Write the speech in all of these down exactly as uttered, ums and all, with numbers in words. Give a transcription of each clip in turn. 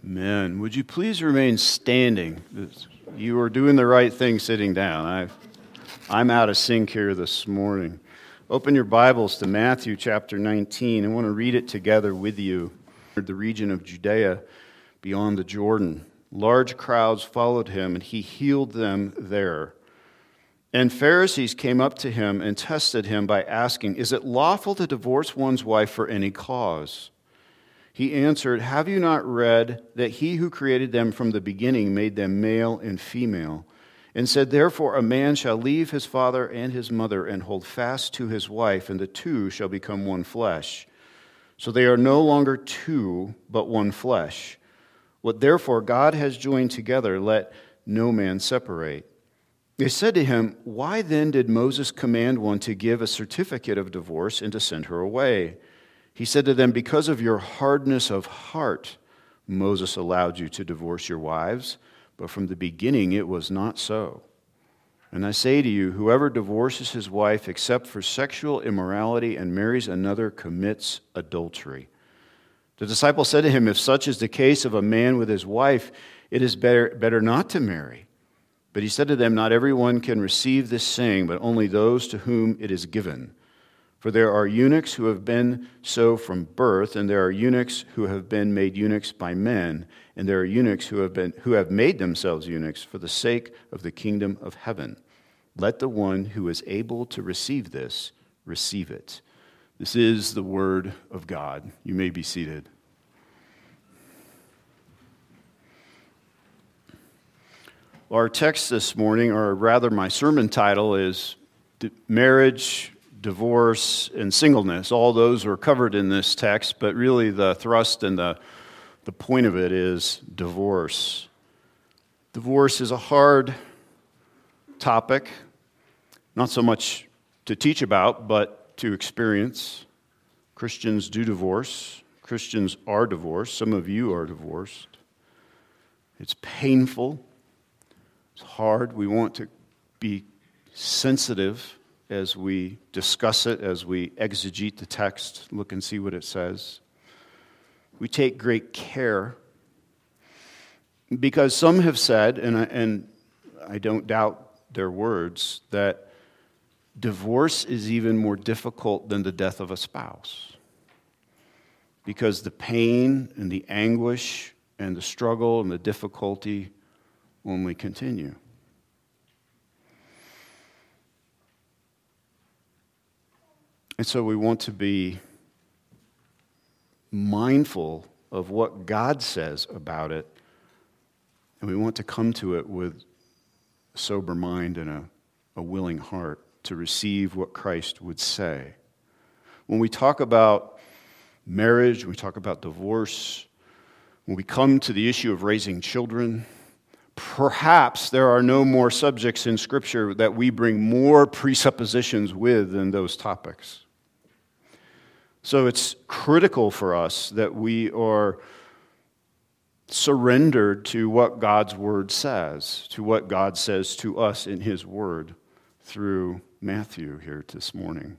Amen. Would you please remain standing? You are doing the right thing sitting down. I've, I'm out of sync here this morning. Open your Bibles to Matthew chapter nineteen. I want to read it together with you. The region of Judea beyond the Jordan. Large crowds followed him, and he healed them there. And Pharisees came up to him and tested him by asking, "Is it lawful to divorce one's wife for any cause?" He answered, "Have you not read that he who created them from the beginning made them male and female, and said, therefore a man shall leave his father and his mother and hold fast to his wife, and the two shall become one flesh. So they are no longer two, but one flesh. What therefore God has joined together, let no man separate." They said to him, "Why then did Moses command one to give a certificate of divorce and to send her away?" He said to them, "Because of your hardness of heart, Moses allowed you to divorce your wives, but from the beginning it was not so. And I say to you, whoever divorces his wife except for sexual immorality and marries another commits adultery." The disciples said to him, "If such is the case of a man with his wife, it is better, better not to marry." But he said to them, "Not everyone can receive this saying, but only those to whom it is given. For there are eunuchs who have been so from birth, and there are eunuchs who have been made eunuchs by men, and there are eunuchs who have been who have made themselves eunuchs for the sake of the kingdom of heaven. Let the one who is able to receive this receive it." This is the word of God. You may be seated. Our text this morning, or rather my sermon title, is Marriage, Divorce, and Singleness. All those are covered in this text, but really the thrust and the, the point of it is divorce. Divorce is a hard topic, not so much to teach about, but to experience. Christians do divorce. Christians are divorced. Some of you are divorced. It's painful. It's hard. We want to be sensitive as we discuss it, as we exegete the text, look and see what it says. We take great care because some have said, and I, and I don't doubt their words, that divorce is even more difficult than the death of a spouse because the pain and the anguish and the struggle and the difficulty only continue. And so we want to be mindful of what God says about it, and we want to come to it with a sober mind and a, a willing heart to receive what Christ would say. When we talk about marriage, when we talk about divorce, when we come to the issue of raising children, perhaps there are no more subjects in Scripture that we bring more presuppositions with than those topics. So it's critical for us that we are surrendered to what God's Word says, to what God says to us in His Word through Matthew here this morning.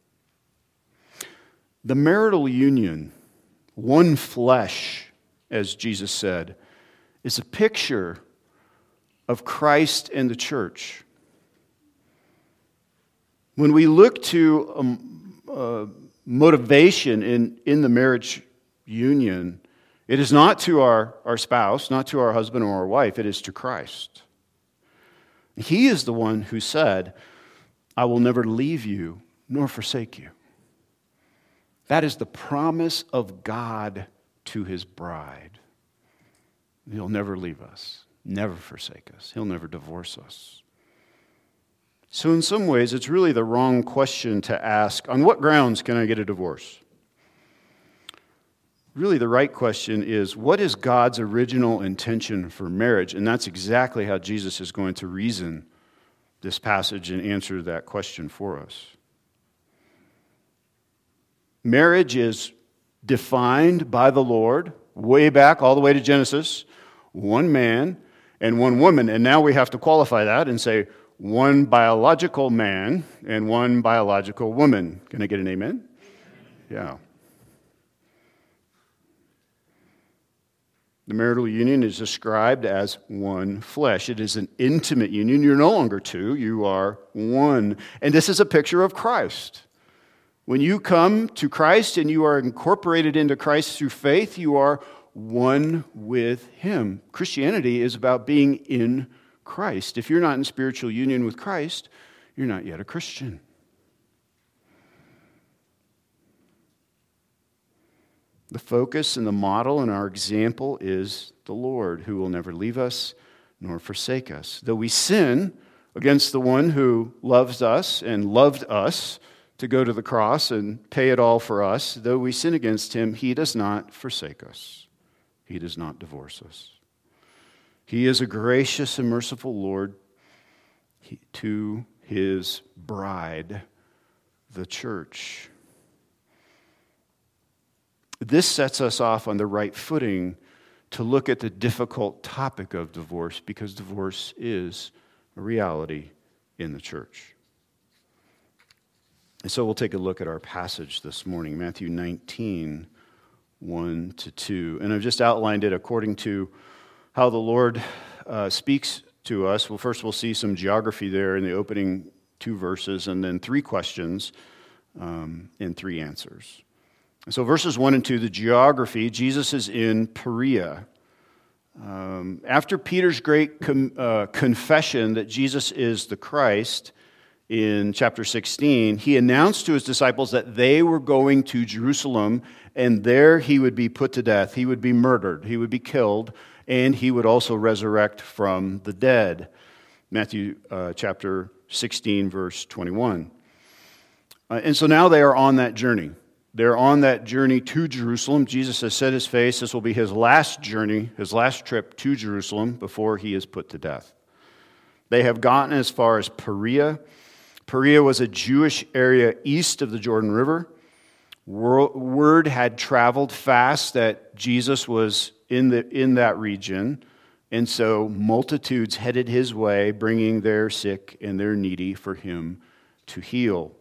The marital union, one flesh, as Jesus said, is a picture of Christ and the church. When we look to um, uh, motivation in, in the marriage union, it is not to our, our spouse, not to our husband or our wife, it is to Christ. He is the one who said, "I will never leave you nor forsake you." That is the promise of God to His bride. He'll never leave us, never forsake us. He'll never divorce us. So in some ways, it's really the wrong question to ask, on what grounds can I get a divorce? Really, the right question is, what is God's original intention for marriage? And that's exactly how Jesus is going to reason this passage and answer that question for us. Marriage is defined by the Lord, way back, all the way to Genesis, one man and one woman. And now we have to qualify that and say, one biological man and one biological woman. Can I get an amen? Yeah. The marital union is described as one flesh. It is an intimate union. You're no longer two, you are one. And this is a picture of Christ. When you come to Christ and you are incorporated into Christ through faith, you are one with Him. Christianity is about being in Christ. If you're not in spiritual union with Christ, you're not yet a Christian. The focus and the model and our example is the Lord, who will never leave us nor forsake us. Though we sin against the one who loves us and loved us to go to the cross and pay it all for us, though we sin against Him, He does not forsake us. He does not divorce us. He is a gracious and merciful Lord to His bride, the church. This sets us off on the right footing to look at the difficult topic of divorce, because divorce is a reality in the church. And so we'll take a look at our passage this morning, Matthew nineteen, one to two. And I've just outlined it according to how the Lord uh, speaks to us. Well, first we'll see some geography there in the opening two verses, and then three questions um, and three answers. So verses one and two, the geography, Jesus is in Perea. Um, after Peter's great com- uh, confession that Jesus is the Christ in chapter sixteen, he announced to his disciples that they were going to Jerusalem, and there he would be put to death. He would be murdered. He would be killed, and he would also resurrect from the dead. Matthew uh, chapter sixteen, verse twenty-one. Uh, and so now they are on that journey. They're on that journey to Jerusalem. Jesus has set his face. This will be his last journey, his last trip to Jerusalem before he is put to death. They have gotten as far as Perea. Perea was a Jewish area east of the Jordan River. Word had traveled fast that Jesus was in the in that region, and so multitudes headed his way, bringing their sick and their needy for him to heal.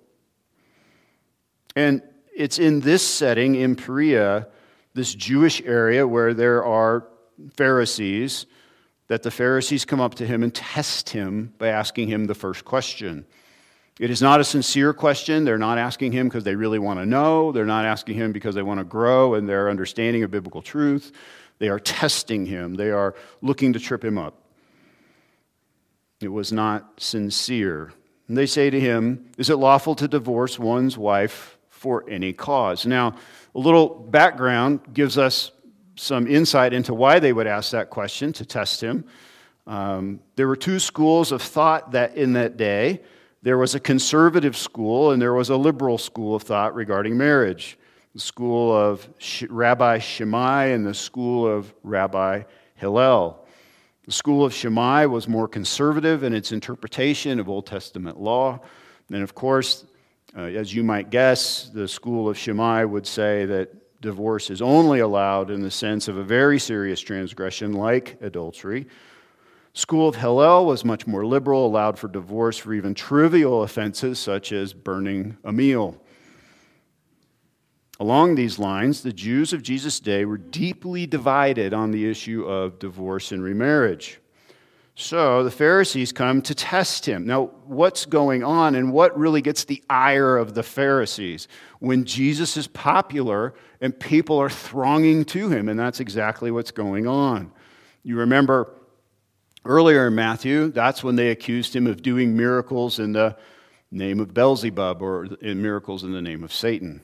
And it's in this setting, in Perea, this Jewish area where there are Pharisees, that the Pharisees come up to him and test him by asking him the first question. It is not a sincere question. They're not asking him because they really want to know. They're not asking him because they want to grow in their understanding of biblical truth. They are testing him. They are looking to trip him up. It was not sincere. And they say to him, "Is it lawful to divorce one's wife for any cause?" Now, a little background gives us some insight into why they would ask that question to test him. Um, there were two schools of thought that in that day. There was a conservative school and there was a liberal school of thought regarding marriage. The school of Rabbi Shammai and the school of Rabbi Hillel. The school of Shammai was more conservative in its interpretation of Old Testament law. And of course, uh, as you might guess, the school of Shammai would say that divorce is only allowed in the sense of a very serious transgression like adultery. School of Hillel was much more liberal, allowed for divorce for even trivial offenses such as burning a meal. Along these lines, the Jews of Jesus' day were deeply divided on the issue of divorce and remarriage. So the Pharisees come to test him. Now, what's going on and what really gets the ire of the Pharisees? When Jesus is popular and people are thronging to him, and that's exactly what's going on. You remember earlier in Matthew, that's when they accused him of doing miracles in the name of Beelzebub or in miracles in the name of Satan.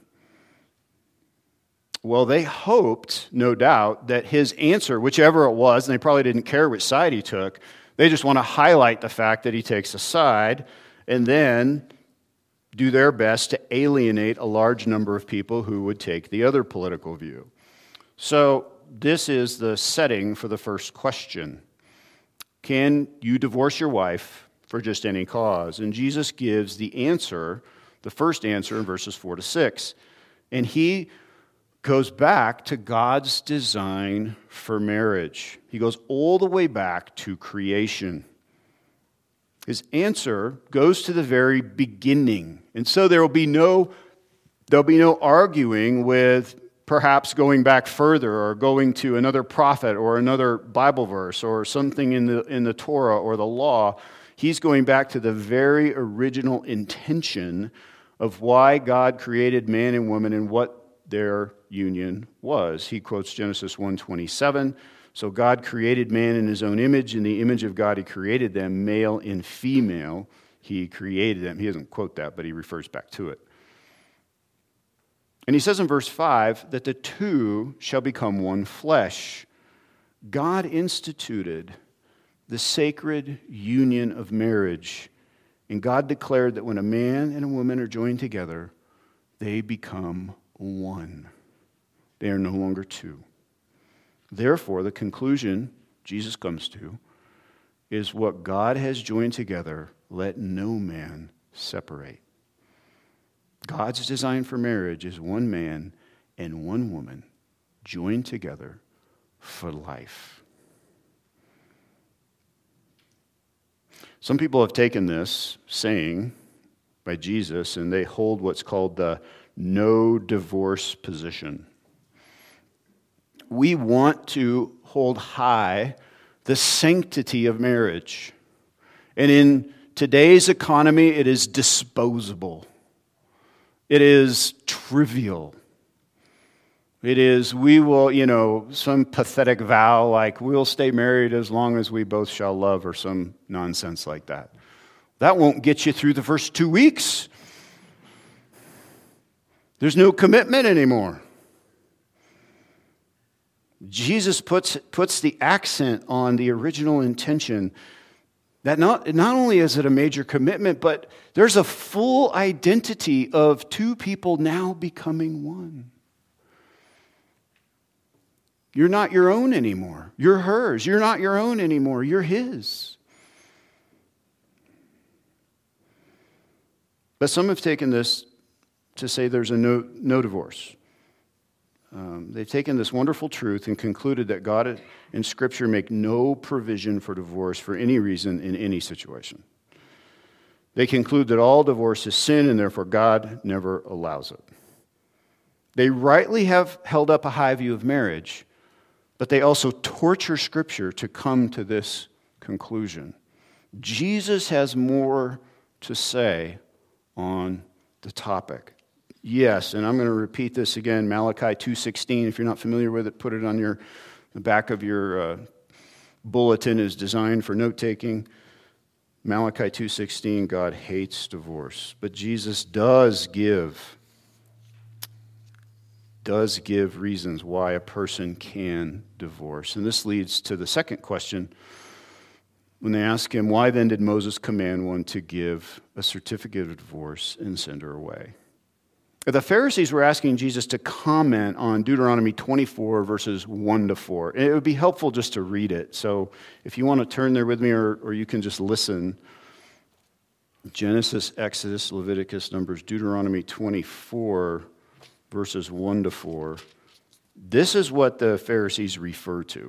Well, they hoped, no doubt, that his answer, whichever it was, and they probably didn't care which side he took, they just want to highlight the fact that he takes a side and then do their best to alienate a large number of people who would take the other political view. So this is the setting for the first question. Can you divorce your wife for just any cause? And Jesus gives the answer, the first answer in verses four to six. And he goes back to God's design for marriage. He goes all the way back to creation. His answer goes to the very beginning. And so there will be no, there'll be no arguing with perhaps going back further or going to another prophet or another Bible verse or something in the in the Torah or the law. He's going back to the very original intention of why God created man and woman and what their union was. He quotes Genesis one twenty-seven. So God created man in his own image. In the image of God he created them, male and female. He created them. He doesn't quote that, but he refers back to it. And he says in verse five that the two shall become one flesh. God instituted the sacred union of marriage. And God declared that when a man and a woman are joined together, they become one. They are no longer two. Therefore, the conclusion Jesus comes to is what God has joined together, let no man separate. God's design for marriage is one man and one woman joined together for life. Some people have taken this saying by Jesus and they hold what's called the no divorce position. We want to hold high the sanctity of marriage. And in today's economy, it is disposable. It is trivial. It is, we will, you know, some pathetic vow like we'll stay married as long as we both shall love or some nonsense like that. That won't get you through the first two weeks. There's no commitment anymore. Jesus puts, puts the accent on the original intention that not, not only is it a major commitment, but there's a full identity of two people now becoming one. You're not your own anymore. You're hers. You're not your own anymore. You're his. But some have taken this to say there's a no, no divorce. Um, they've taken this wonderful truth and concluded that God and Scripture make no provision for divorce for any reason in any situation. They conclude that all divorce is sin and therefore God never allows it. They rightly have held up a high view of marriage, but they also torture Scripture to come to this conclusion. Jesus has more to say on the topic. Yes, and I'm going to repeat this again, Malachi two sixteen. If you're not familiar with it, put it on your the back of your uh, bulletin is designed for note-taking. Malachi two sixteen, God hates divorce. But Jesus does give does give reasons why a person can divorce. And this leads to the second question. When they ask him, why then did Moses command one to give a certificate of divorce and send her away? The Pharisees were asking Jesus to comment on Deuteronomy twenty-four, verses one to four. And it would be helpful just to read it. So if you want to turn there with me, or, or you can just listen. Genesis, Exodus, Leviticus, Numbers, Deuteronomy twenty-four, verses one to four. This is what the Pharisees refer to.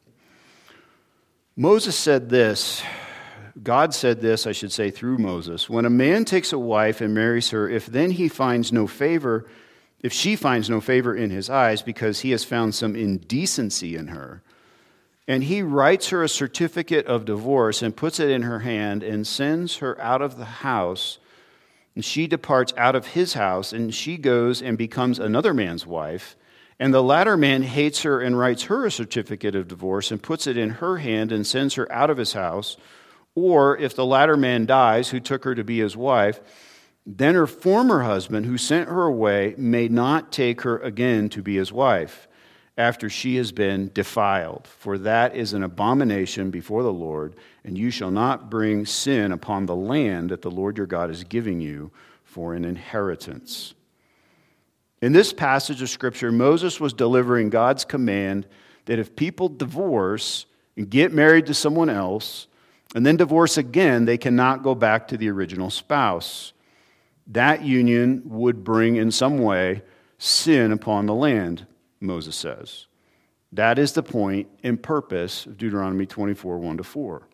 Moses said this, God said this, I should say, through Moses. When a man takes a wife and marries her, if then he finds no favor, if she finds no favor in his eyes because he has found some indecency in her, and he writes her a certificate of divorce and puts it in her hand and sends her out of the house, and she departs out of his house, and she goes and becomes another man's wife, and the latter man hates her and writes her a certificate of divorce and puts it in her hand and sends her out of his house, or if the latter man dies, who took her to be his wife, then her former husband, who sent her away, may not take her again to be his wife, after she has been defiled. For that is an abomination before the Lord, and you shall not bring sin upon the land that the Lord your God is giving you for an inheritance. In this passage of Scripture, Moses was delivering God's command that if people divorce and get married to someone else, and then divorce again, they cannot go back to the original spouse. That union would bring in some way sin upon the land, Moses says. That is the point and purpose of Deuteronomy twenty-four, one to four.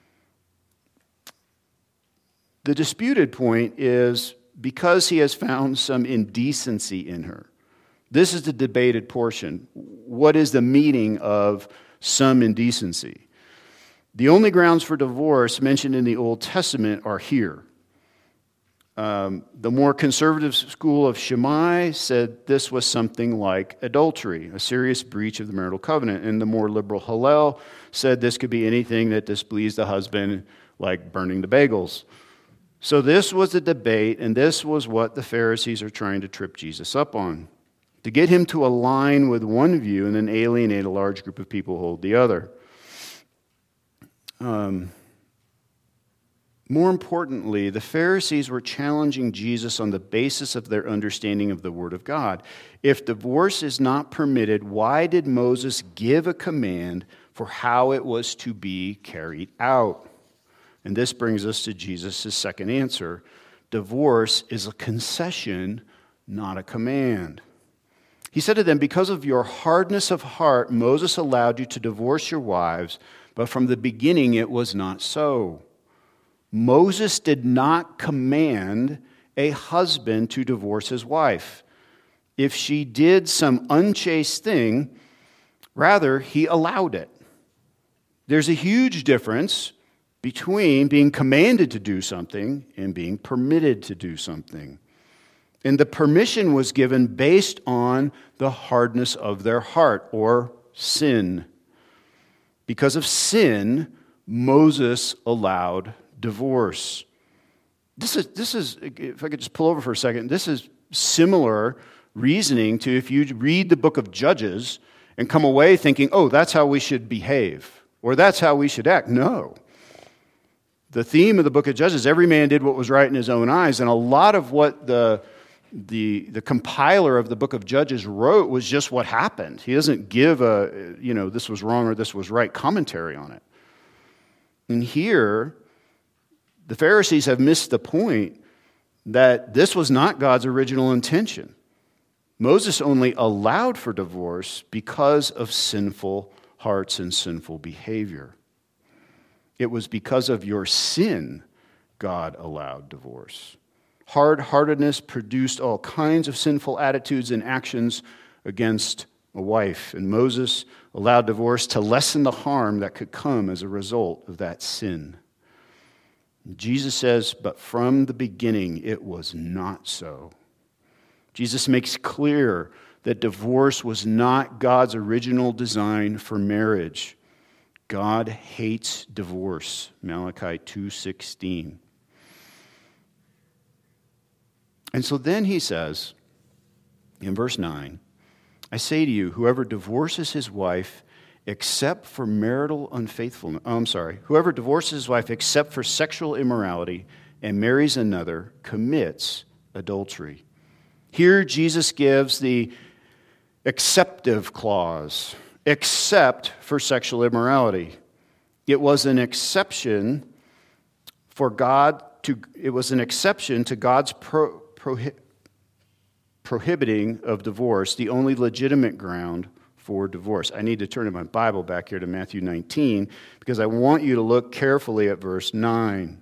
The disputed point is because he has found some indecency in her, This is the debated portion. What is the meaning of some indecency? The only grounds for divorce mentioned in the Old Testament are here. Um, the more conservative school of Shammai said this was something like adultery, a serious breach of the marital covenant. And the more liberal Hillel said this could be anything that displeased the husband, like burning the bagels. So this was the debate, and this was what the Pharisees are trying to trip Jesus up on, to get him to align with one view and then alienate a large group of people who hold the other. Um, more importantly, the Pharisees were challenging Jesus on the basis of their understanding of the Word of God. If divorce is not permitted, why did Moses give a command for how it was to be carried out? And this brings us to Jesus' second answer. Divorce is a concession, not a command. He said to them, because of your hardness of heart, Moses allowed you to divorce your wives, but from the beginning it was not so. Moses did not command a husband to divorce his wife. If she did some unchaste thing, rather, he allowed it. There's a huge difference between being commanded to do something and being permitted to do something. And the permission was given based on the hardness of their heart, or sin. Because of sin, Moses allowed divorce. This is, this is, if I could just pull over for a second, this is similar reasoning to if you read the book of Judges and come away thinking, oh, that's how we should behave, or that's how we should act. No. The theme of the book of Judges, every man did what was right in his own eyes, and a lot of what the The, the compiler of the book of Judges wrote was just what happened. He doesn't give a, you know, this was wrong or this was right commentary on it. And here, the Pharisees have missed the point that this was not God's original intention. Moses only allowed for divorce because of sinful hearts and sinful behavior. It was because of your sin God allowed divorce. Hard-heartedness produced all kinds of sinful attitudes and actions against a wife, and Moses allowed divorce to lessen the harm that could come as a result of that sin. Jesus says, but from the beginning it was not so. Jesus makes clear that divorce was not God's original design for marriage. God hates divorce, Malachi two sixteen. And so then he says, in verse nine, I say to you, whoever divorces his wife except for marital unfaithfulness, oh, I'm sorry, whoever divorces his wife except for sexual immorality and marries another commits adultery. Here Jesus gives the exceptive clause, except for sexual immorality. It was an exception for God to, it was an exception to God's pro Prohi- prohibiting of divorce, the only legitimate ground for divorce. I need to turn in my Bible back here to Matthew nineteen because I want you to look carefully at verse nine.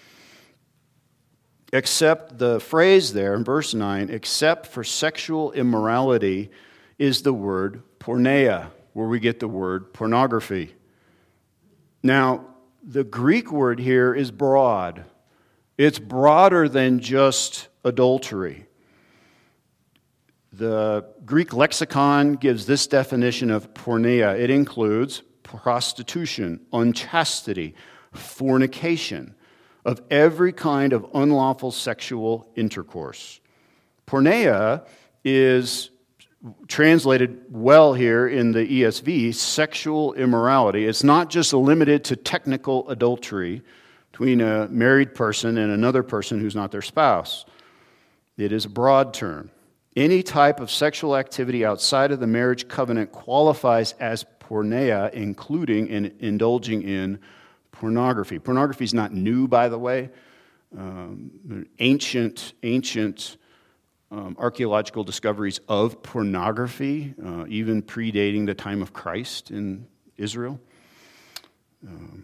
Except the phrase there in verse nine, except for sexual immorality, is the word porneia, where we get the word pornography. Now, the Greek word here is broad. It's broader than just adultery. The Greek lexicon gives this definition of porneia. It includes prostitution, unchastity, fornication, of every kind of unlawful sexual intercourse. Porneia is translated well here in the E S V, sexual immorality. It's not just limited to technical adultery between a married person and another person who's not their spouse. It is a broad term. Any type of sexual activity outside of the marriage covenant qualifies as porneia, including in indulging in pornography. Pornography is not new, by the way. Um, ancient, ancient um, archaeological discoveries of pornography, uh, even predating the time of Christ in Israel. Um,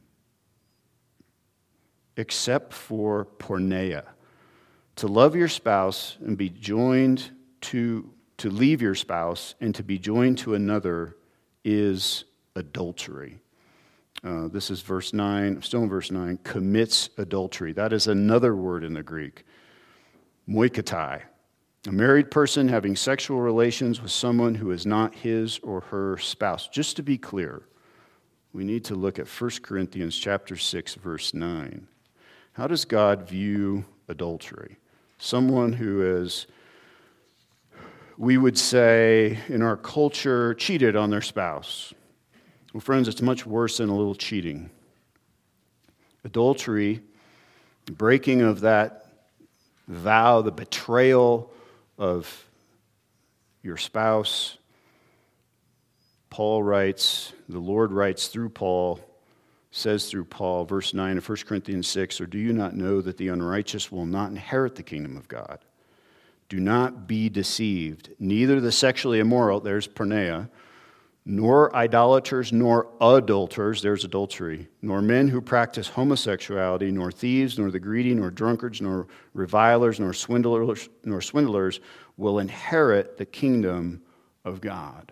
except for porneia. To love your spouse and be joined to to leave your spouse and to be joined to another is adultery. Uh, this is verse nine, still in verse nine, commits adultery. That is another word in the Greek, moikatai. A married person having sexual relations with someone who is not his or her spouse. Just to be clear, we need to look at First Corinthians chapter six, verse nine. How does God view adultery? Someone who is, we would say in our culture, cheated on their spouse. Well, friends, it's much worse than a little cheating. Adultery, breaking of that vow, the betrayal of your spouse. Paul writes, the Lord writes through Paul, says through Paul, verse nine of First Corinthians six, or do you not know that the unrighteous will not inherit the kingdom of God? Do not be deceived. Neither the sexually immoral, there's porneia, nor idolaters, nor adulterers, there's adultery, nor men who practice homosexuality, nor thieves, nor the greedy, nor drunkards, nor revilers, nor swindlers, nor swindlers will inherit the kingdom of God.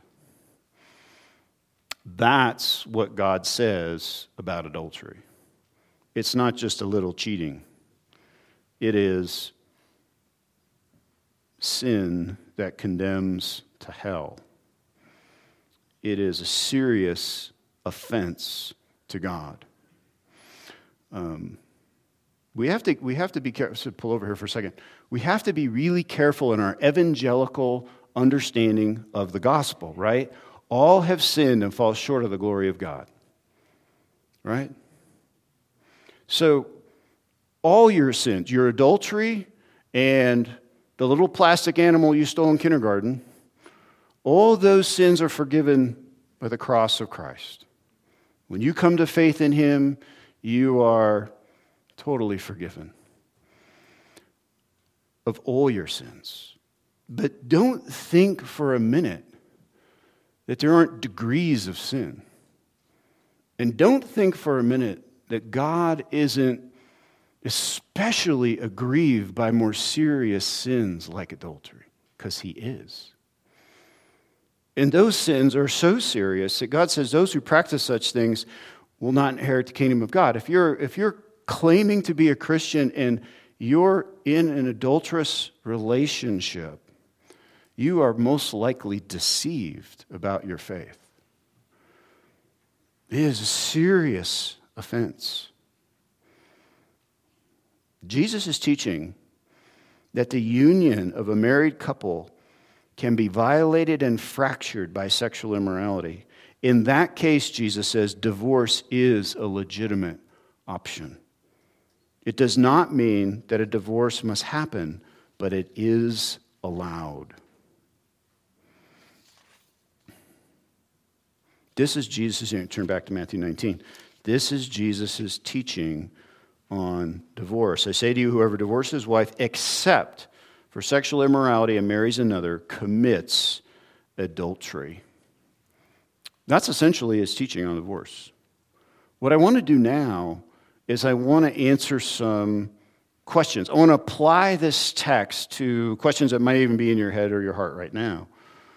That's what God says about adultery. It's not just a little cheating. It is sin that condemns to hell. It is a serious offense to God. Um, we have to we have to be careful. So pull over here for a second. We have to be really careful in our evangelical understanding of the gospel, right? All have sinned and fall short of the glory of God, right? So all your sins, your adultery and the little plastic animal you stole in kindergarten, all those sins are forgiven by the cross of Christ. When you come to faith in Him, you are totally forgiven of all your sins. But don't think for a minute that there aren't degrees of sin. And don't think for a minute that God isn't especially aggrieved by more serious sins like adultery, because He is. And those sins are so serious that God says those who practice such things will not inherit the kingdom of God. If you're, if you're claiming to be a Christian and you're in an adulterous relationship, you are most likely deceived about your faith. It is a serious offense. Jesus is teaching that the union of a married couple can be violated and fractured by sexual immorality. In that case, Jesus says, divorce is a legitimate option. It does not mean that a divorce must happen, but it is allowed. This is Jesus' turn back to Matthew nineteen. This is Jesus' teaching on divorce. I say to you, whoever divorces his wife except for sexual immorality and marries another commits adultery. That's essentially his teaching on divorce. What I want to do now is I want to answer some questions. I want to apply this text to questions that might even be in your head or your heart right now.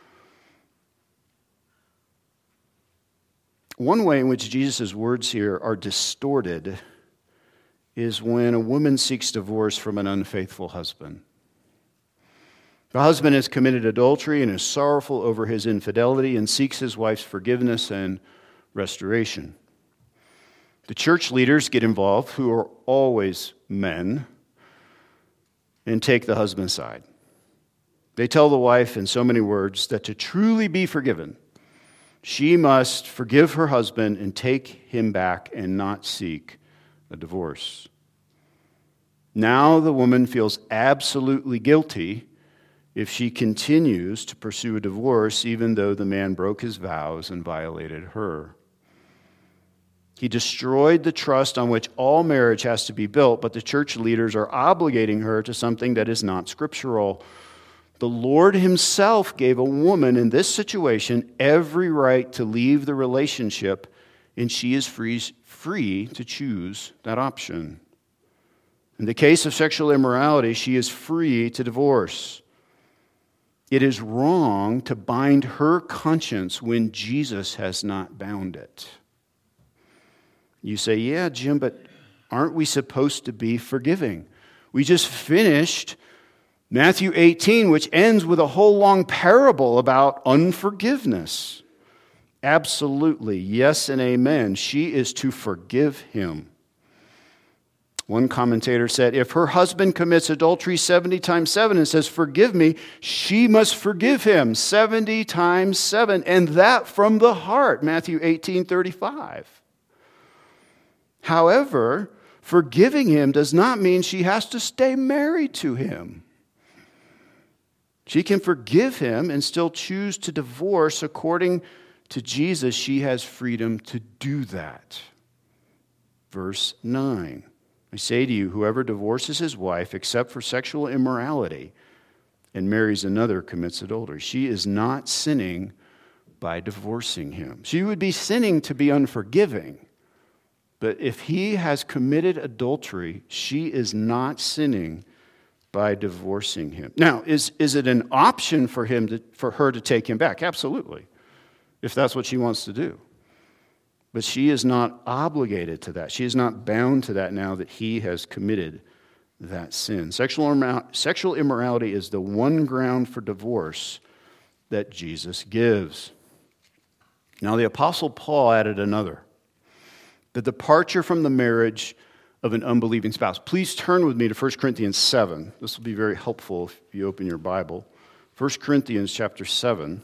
One way in which Jesus' words here are distorted is when a woman seeks divorce from an unfaithful husband. The husband has committed adultery and is sorrowful over his infidelity and seeks his wife's forgiveness and restoration. The church leaders get involved, who are always men, and take the husband's side. They tell the wife in so many words that to truly be forgiven, she must forgive her husband and take him back and not seek a divorce. Now the woman feels absolutely guilty if she continues to pursue a divorce, even though the man broke his vows and violated her. He destroyed the trust on which all marriage has to be built, but the church leaders are obligating her to something that is not scriptural. The Lord Himself gave a woman in this situation every right to leave the relationship, and she is free, free to choose that option. In the case of sexual immorality, she is free to divorce. It is wrong to bind her conscience when Jesus has not bound it. You say, yeah, Jim, but aren't we supposed to be forgiving? We just finished Matthew eighteen, which ends with a whole long parable about unforgiveness. Absolutely, yes and amen. She is to forgive him. One commentator said, if her husband commits adultery seventy times seven and says, forgive me, she must forgive him seventy times seven, and that from the heart, Matthew eighteen thirty-five. However, forgiving him does not mean she has to stay married to him. She can forgive him and still choose to divorce. According to Jesus, she has freedom to do that. Verse nine. I say to you, whoever divorces his wife except for sexual immorality and marries another commits adultery. She is not sinning by divorcing him. She would be sinning to be unforgiving. But if he has committed adultery, she is not sinning by divorcing him. Now, is, is it an option for him to, for her to take him back? Absolutely, if that's what she wants to do. But she is not obligated to that. She is not bound to that now that he has committed that sin. Sexual, sexual immorality is the one ground for divorce that Jesus gives. Now, the Apostle Paul added another. The departure from the marriage of an unbelieving spouse. Please turn with me to First Corinthians seven. This will be very helpful if you open your Bible. First Corinthians chapter seven.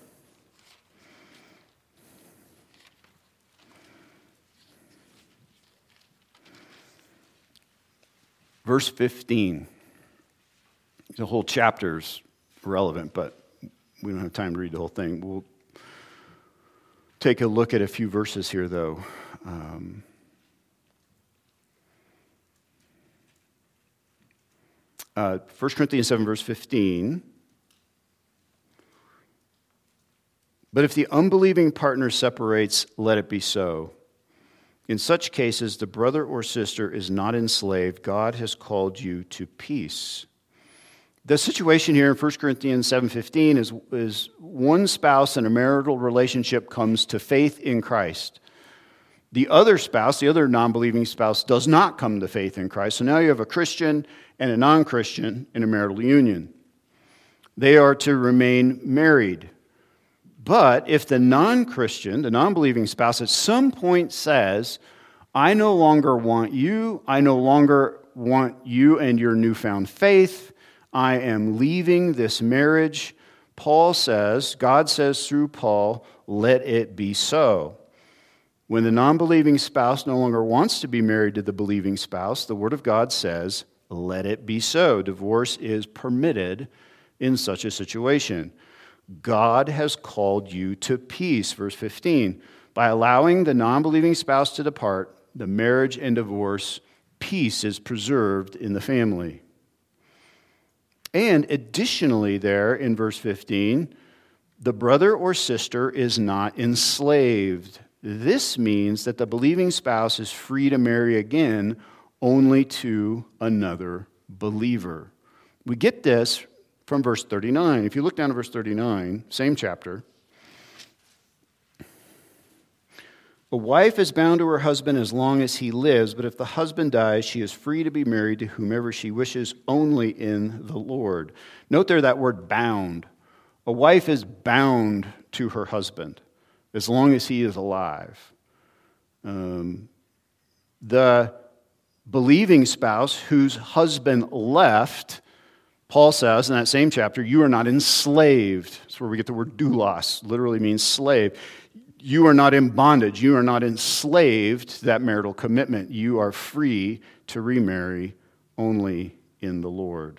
Verse fifteen. The whole chapter is relevant, but we don't have time to read the whole thing. We'll take a look at a few verses here, though. Um, uh, First Corinthians seven, verse fifteen. But if the unbelieving partner separates, let it be so. In such cases, the brother or sister is not enslaved. God has called you to peace. The situation here in First Corinthians seven fifteen is, is one spouse in a marital relationship comes to faith in Christ. The other spouse, the other non-believing spouse, does not come to faith in Christ. So now you have a Christian and a non-Christian in a marital union. They are to remain married. But if the non-Christian, the non-believing spouse, at some point says, I no longer want you, I no longer want you and your newfound faith, I am leaving this marriage, Paul says, God says through Paul, let it be so. When the non-believing spouse no longer wants to be married to the believing spouse, the Word of God says, let it be so. Divorce is permitted in such a situation. God has called you to peace, verse fifteen. By allowing the non-believing spouse to depart, the marriage and divorce, peace is preserved in the family. And additionally there in verse fifteen, the brother or sister is not enslaved. This means that the believing spouse is free to marry again only to another believer. We get this from verse thirty-nine. If you look down to verse thirty-nine, same chapter. A wife is bound to her husband as long as he lives, but if the husband dies, she is free to be married to whomever she wishes, only in the Lord. Note there that word bound. A wife is bound to her husband as long as he is alive. Um, the believing spouse whose husband left, Paul says in that same chapter, you are not enslaved. That's where we get the word doulos, literally means slave. You are not in bondage. You are not enslaved to that marital commitment. You are free to remarry only in the Lord.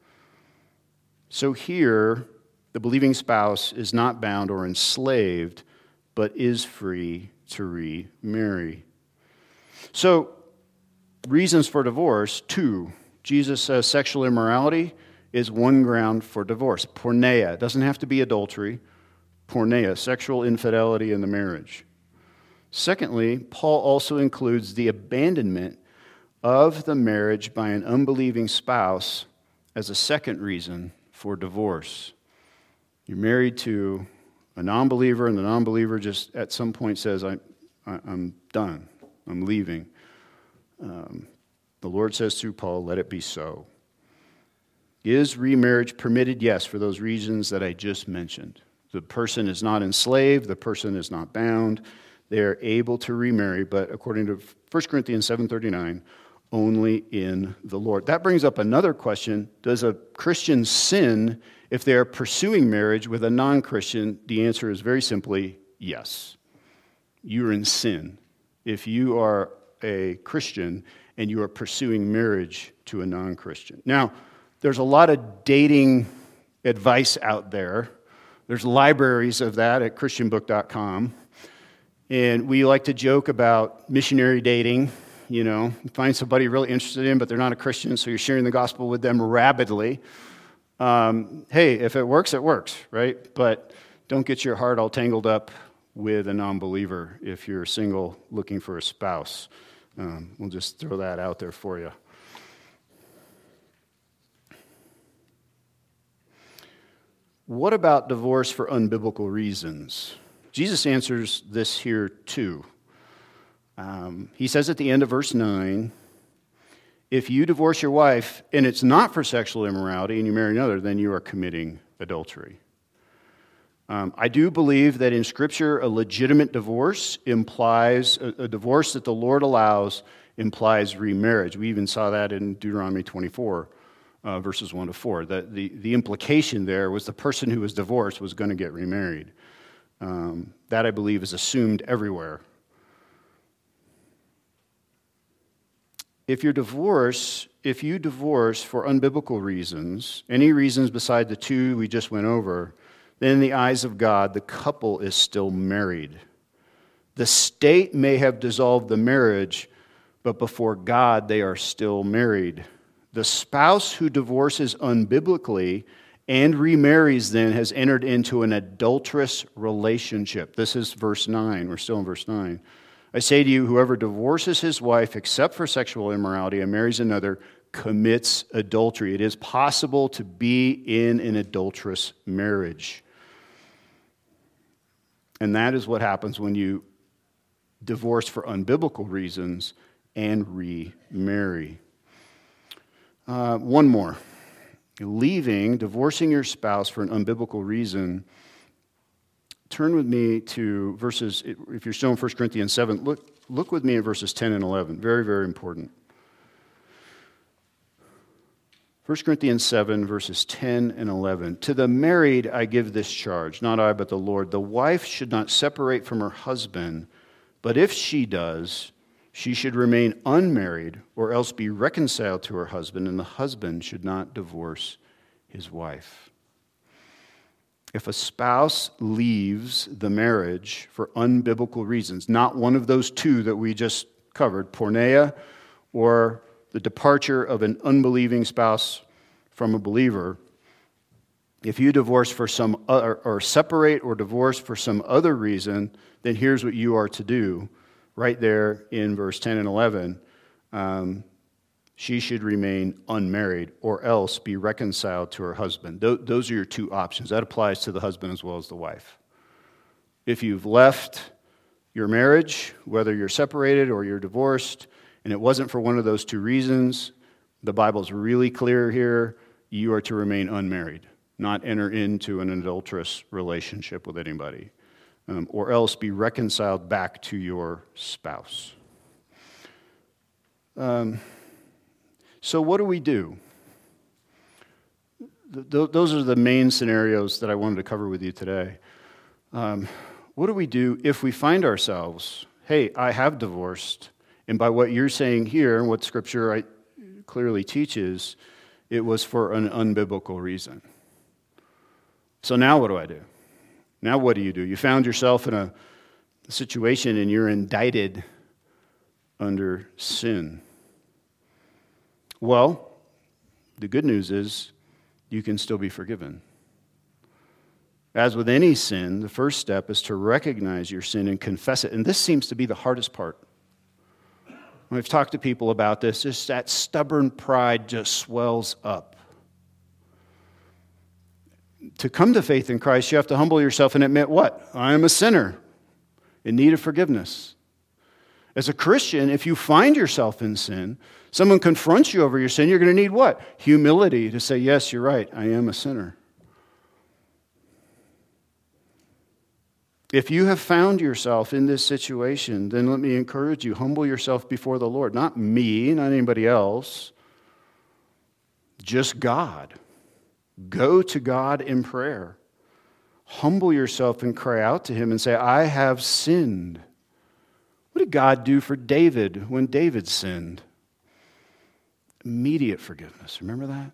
So here, the believing spouse is not bound or enslaved, but is free to remarry. So, reasons for divorce, two. Jesus says sexual immorality is one ground for divorce. Porneia. It doesn't have to be adultery. Porneia, sexual infidelity in the marriage. Secondly, Paul also includes the abandonment of the marriage by an unbelieving spouse as a second reason for divorce. You're married to a non-believer, and the non-believer just at some point says, I, I, I'm done. I'm leaving. Um, the Lord says through Paul, let it be so. Is remarriage permitted? Yes, for those reasons that I just mentioned. The person is not enslaved. The person is not bound. They are able to remarry, but according to First Corinthians seven thirty-nine, only in the Lord. That brings up another question. Does a Christian sin if they are pursuing marriage with a non-Christian? The answer is very simply yes. You're in sin if you are a Christian and you are pursuing marriage to a non-Christian. Now, there's a lot of dating advice out there. There's libraries of that at christian book dot com. And we like to joke about missionary dating. You know, you find somebody you're really interested in, but they're not a Christian, so you're sharing the gospel with them rabidly. Um, hey, if it works, it works, right? But don't get your heart all tangled up with a non-believer if you're single looking for a spouse. Um, we'll just throw that out there for you. What about divorce for unbiblical reasons? Jesus answers this here too. Um, he says at the end of verse nine, if you divorce your wife and it's not for sexual immorality and you marry another, then you are committing adultery. Um, I do believe that in Scripture, a legitimate divorce implies, a, a divorce that the Lord allows implies remarriage. We even saw that in Deuteronomy twenty-four, uh, verses one to four. That the, the implication there was the person who was divorced was going to get remarried. Um, that, I believe, is assumed everywhere. If you divorce, if you divorce for unbiblical reasons, any reasons beside the two we just went over, then in the eyes of God, the couple is still married. The state may have dissolved the marriage, but before God, they are still married. The spouse who divorces unbiblically and remarries then has entered into an adulterous relationship. This is verse nine. We're still in verse nine. I say to you, whoever divorces his wife except for sexual immorality and marries another commits adultery. It is possible to be in an adulterous marriage. And that is what happens when you divorce for unbiblical reasons and remarry. Uh, one more. Leaving, divorcing your spouse for an unbiblical reason. Turn with me to verses, if you're still in First Corinthians seven, look, look with me at verses ten and eleven. Very, very important. First Corinthians seven, verses ten and eleven. To the married I give this charge, not I, but the Lord. The wife should not separate from her husband, but if she does, she should remain unmarried or else be reconciled to her husband, and the husband should not divorce his wife. If a spouse leaves the marriage for unbiblical reasons, not one of those two that we just covered, porneia or the departure of an unbelieving spouse from a believer, if you divorce for some other, or separate or divorce for some other reason, then here's what you are to do. Right there in verse ten and eleven, um, she should remain unmarried or else be reconciled to her husband. Th- those are your two options. That applies to the husband as well as the wife. If you've left your marriage, whether you're separated or you're divorced, and it wasn't for one of those two reasons, the Bible's really clear here. You are to remain unmarried, not enter into an adulterous relationship with anybody. Um, or else be reconciled back to your spouse. Um, so what do we do? Th- those are the main scenarios that I wanted to cover with you today. Um, what do we do if we find ourselves, hey, I have divorced, and by what you're saying here, and what Scripture I, clearly teaches, it was for an unbiblical reason. So now what do I do? Now what do you do? You found yourself in a situation and you're indicted under sin. Well, the good news is you can still be forgiven. As with any sin, the first step is to recognize your sin and confess it. And this seems to be the hardest part. When I've talked to people about this, just that stubborn pride just swells up. to come to faith in Christ, you have to humble yourself and admit what? I am a sinner in need of forgiveness. As a Christian, if you find yourself in sin, someone confronts you over your sin, you're going to need what? Humility to say, yes, you're right, I am a sinner. If you have found yourself in this situation, then let me encourage you, humble yourself before the Lord. Not me, not anybody else, just God. Go to God in prayer. Humble yourself and cry out to Him and say, I have sinned. What did God do for David when David sinned? Immediate forgiveness. Remember that?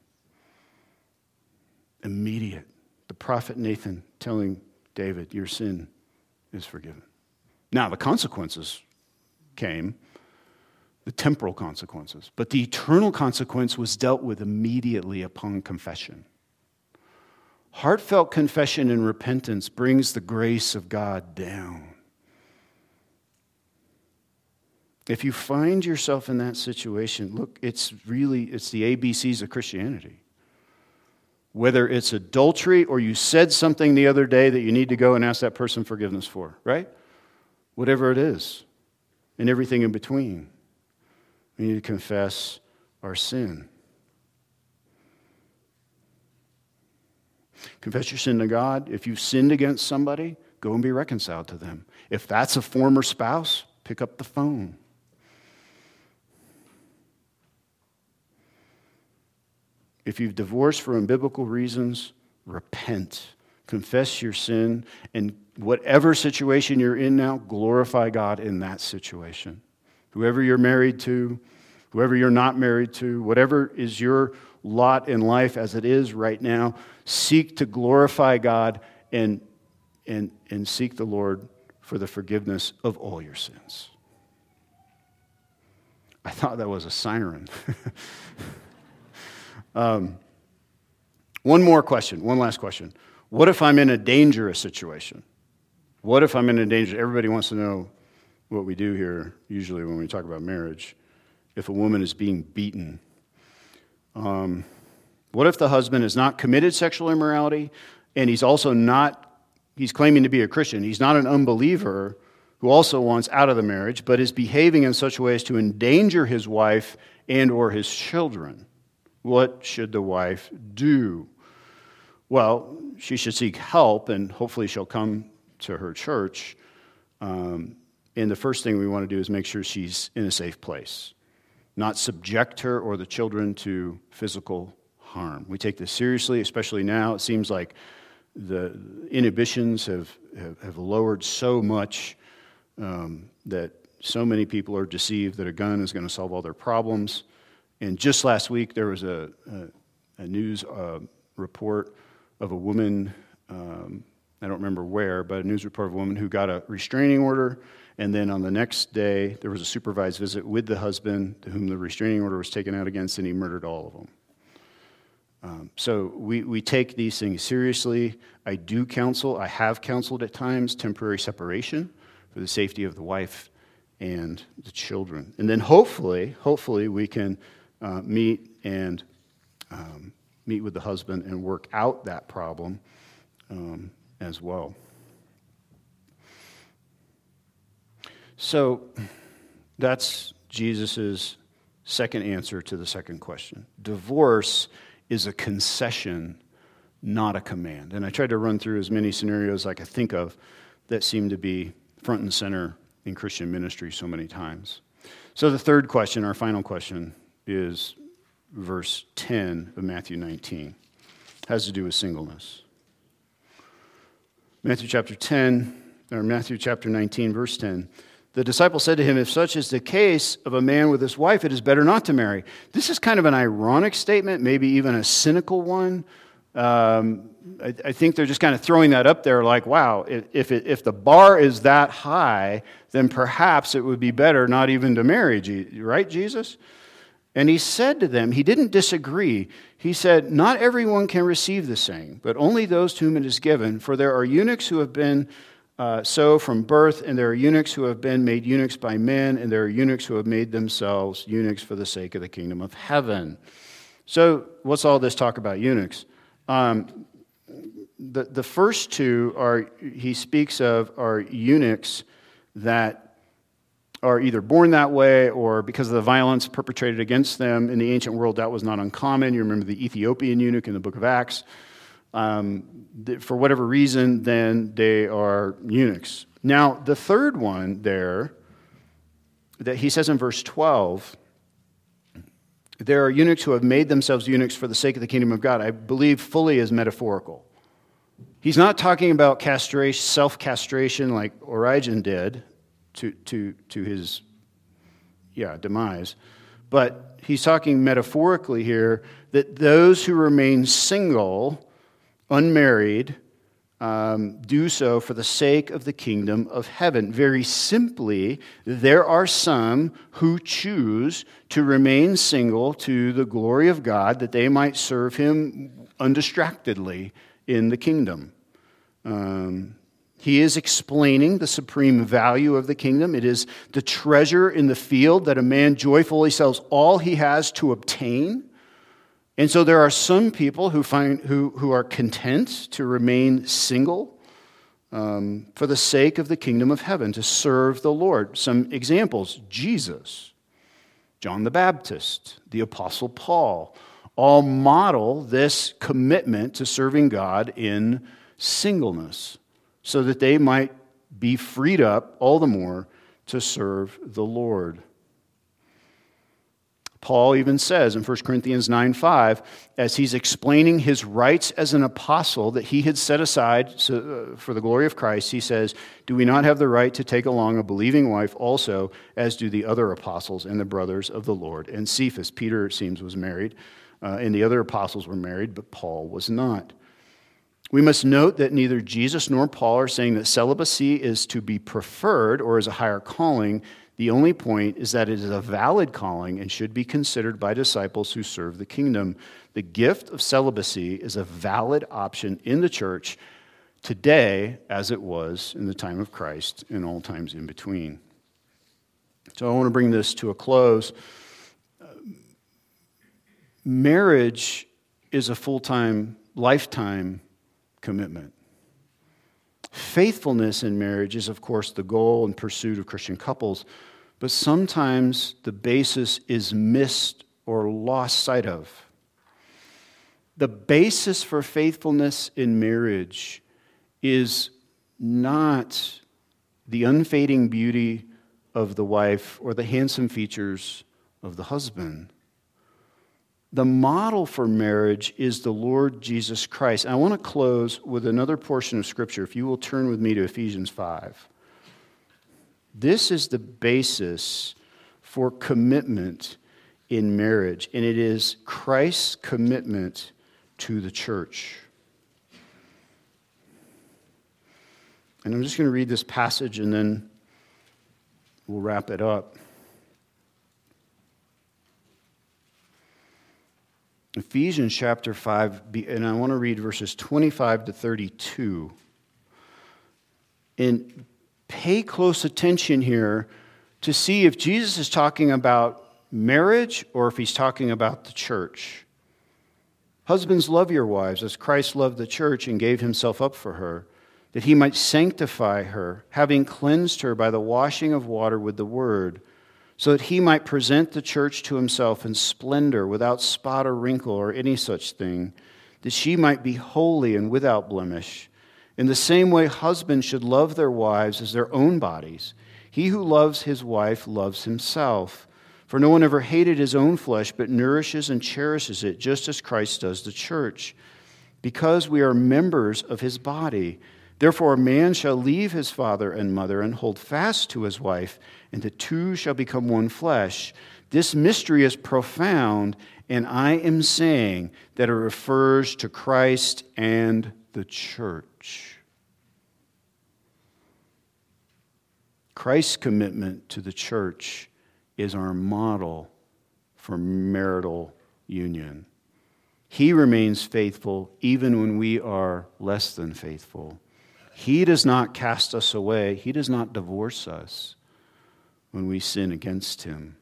Immediate. The prophet Nathan telling David, your sin is forgiven. Now, the consequences came, the temporal consequences, but the eternal consequence was dealt with immediately upon confession. Heartfelt confession and repentance brings the grace of God down. If you find yourself in that situation, look, it's really, it's the A B Cs of Christianity. Whether it's adultery or you said something the other day that you need to go and ask that person forgiveness for, right? Whatever it is, and everything in between. We need to confess our sin. Confess your sin to God. If you've sinned against somebody, go and be reconciled to them. If that's a former spouse, pick up the phone. If you've divorced for unbiblical reasons, repent. Confess your sin. And whatever situation you're in now, glorify God in that situation. Whoever you're married to, whoever you're not married to, whatever is your lot in life as it is right now, seek to glorify God and, and, and seek the Lord for the forgiveness of all your sins. I thought that was a siren. Um, one more question, one last question. What if I'm in a dangerous situation? What if I'm in a danger? Everybody wants to know what we do here, usually when we talk about marriage. If a woman is being beaten. Um, what if the husband has not committed sexual immorality, and he's also not, he's claiming to be a Christian. He's not an unbeliever who also wants out of the marriage, but is behaving in such a way as to endanger his wife and or his children. What should the wife do? Well, she should seek help, and hopefully she'll come to her church. Um, and the first thing we want to do is make sure she's in a safe place, not subject her or the children to physical harm. We take this seriously, especially now. It seems like the inhibitions have, have, have lowered so much um, that so many people are deceived that a gun is going to solve all their problems. And just last week, there was a, a, a news uh, report of a woman, um, I don't remember where, but a news report of a woman who got a restraining order, and then on the next day, there was a supervised visit with the husband to whom the restraining order was taken out against, and he murdered all of them. Um, so we, we take these things seriously. I do counsel, I have counseled at times, temporary separation for the safety of the wife and the children. And then hopefully, hopefully we can Uh, meet and um, meet with the husband and work out that problem um, as well. So that's Jesus' second answer to the second question. Divorce is a concession, not a command. And I tried to run through as many scenarios I could think of that seem to be front and center in Christian ministry so many times. So the third question, our final question, is verse ten of Matthew nineteen. It has to do with singleness. Matthew chapter ten, or Matthew chapter nineteen, verse ten. The disciple said to him, if such is the case of a man with his wife, it is better not to marry. This is kind of an ironic statement, maybe even a cynical one. Um, I, I think they're just kind of throwing that up there like, wow, if, it, if the bar is that high, then perhaps it would be better not even to marry, right, Jesus? And he said to them, he didn't disagree. He said, not everyone can receive the same, but only those to whom it is given. For there are eunuchs who have been uh, so from birth, and there are eunuchs who have been made eunuchs by men, and there are eunuchs who have made themselves eunuchs for the sake of the kingdom of heaven. So what's all this talk about eunuchs? Um, the, the first two are, he speaks of, are eunuchs that are either born that way or because of the violence perpetrated against them. In the ancient world, that was not uncommon. You remember the Ethiopian eunuch in the book of Acts. Um, for whatever reason, then they are eunuchs. Now, the third one there, that he says in verse twelve, there are eunuchs who have made themselves eunuchs for the sake of the kingdom of God, I believe fully is metaphorical. He's not talking about castration, self-castration like Origen did, to to to his yeah demise, but he's talking metaphorically here that those who remain single, unmarried, um, do so for the sake of the kingdom of heaven. Very simply, there are some who choose to remain single to the glory of God, that they might serve Him undistractedly in the kingdom. Um, He is explaining the supreme value of the kingdom. It is the treasure in the field that a man joyfully sells all he has to obtain. And so there are some people who find who, who are content to remain single um, for the sake of the kingdom of heaven, to serve the Lord. Some examples: Jesus, John the Baptist, the Apostle Paul, all model this commitment to serving God in singleness, so that they might be freed up all the more to serve the Lord. Paul even says in First Corinthians nine five, as he's explaining his rights as an apostle that he had set aside for the glory of Christ, he says, do we not have the right to take along a believing wife also, as do the other apostles and the brothers of the Lord? And Cephas, Peter, it seems, was married, uh, and the other apostles were married, but Paul was not. We must note that neither Jesus nor Paul are saying that celibacy is to be preferred or is a higher calling. The only point is that it is a valid calling and should be considered by disciples who serve the kingdom. The gift of celibacy is a valid option in the church today as it was in the time of Christ and all times in between. So I want to bring this to a close. Marriage is a full-time, lifetime commitment. Faithfulness in marriage is, of course, the goal and pursuit of Christian couples, but sometimes the basis is missed or lost sight of. The basis for faithfulness in marriage is not the unfading beauty of the wife or the handsome features of the husband. The model for marriage is the Lord Jesus Christ. And I want to close with another portion of Scripture. If you will turn with me to Ephesians five. This is the basis for commitment in marriage, and it is Christ's commitment to the church. And I'm just going to read this passage, and then we'll wrap it up. Ephesians chapter five, and I want to read verses twenty-five to thirty-two. And pay close attention here to see if Jesus is talking about marriage or if he's talking about the church. Husbands, love your wives as Christ loved the church and gave himself up for her, that he might sanctify her, having cleansed her by the washing of water with the word, so that he might present the church to himself in splendor, without spot or wrinkle or any such thing, that she might be holy and without blemish. In the same way, husbands should love their wives as their own bodies. He who loves his wife loves himself. For no one ever hated his own flesh, but nourishes and cherishes it, just as Christ does the church, because we are members of his body. Therefore, a man shall leave his father and mother and hold fast to his wife, and the two shall become one flesh. This mystery is profound, and I am saying that it refers to Christ and the church. Christ's commitment to the church is our model for marital union. He remains faithful even when we are less than faithful. He does not cast us away. He does not divorce us when we sin against him.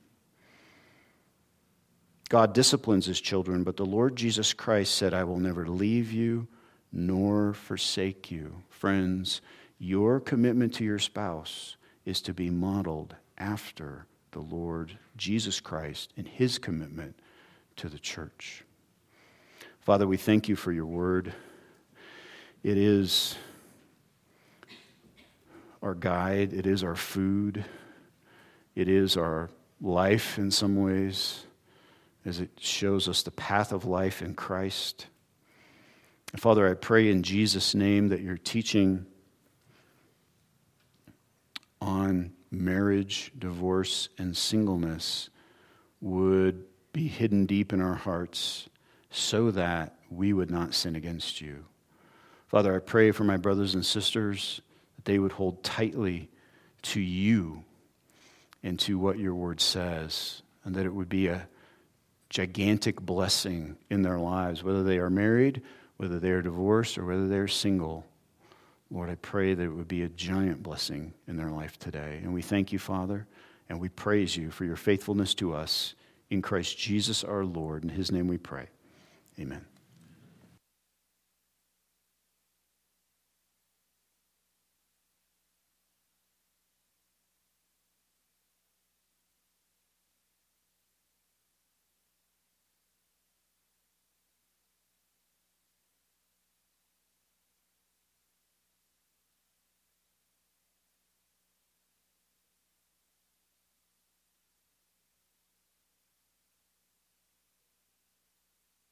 God disciplines his children, but the Lord Jesus Christ said, I will never leave you nor forsake you. Friends, your commitment to your spouse is to be modeled after the Lord Jesus Christ and his commitment to the church. Father, we thank you for your word. It is our guide. It is our food. It is our life in some ways, as it shows us the path of life in Christ. And Father, I pray in Jesus' name that your teaching on marriage, divorce, and singleness would be hidden deep in our hearts so that we would not sin against you. Father, I pray for my brothers and sisters that they would hold tightly to you and to what your word says, and that it would be a gigantic blessing in their lives, whether they are married, whether they are divorced, or whether they're single. Lord, I pray that it would be a giant blessing in their life today. And we thank you, Father, and we praise you for your faithfulness to us in Christ Jesus our Lord. In his name we pray. Amen.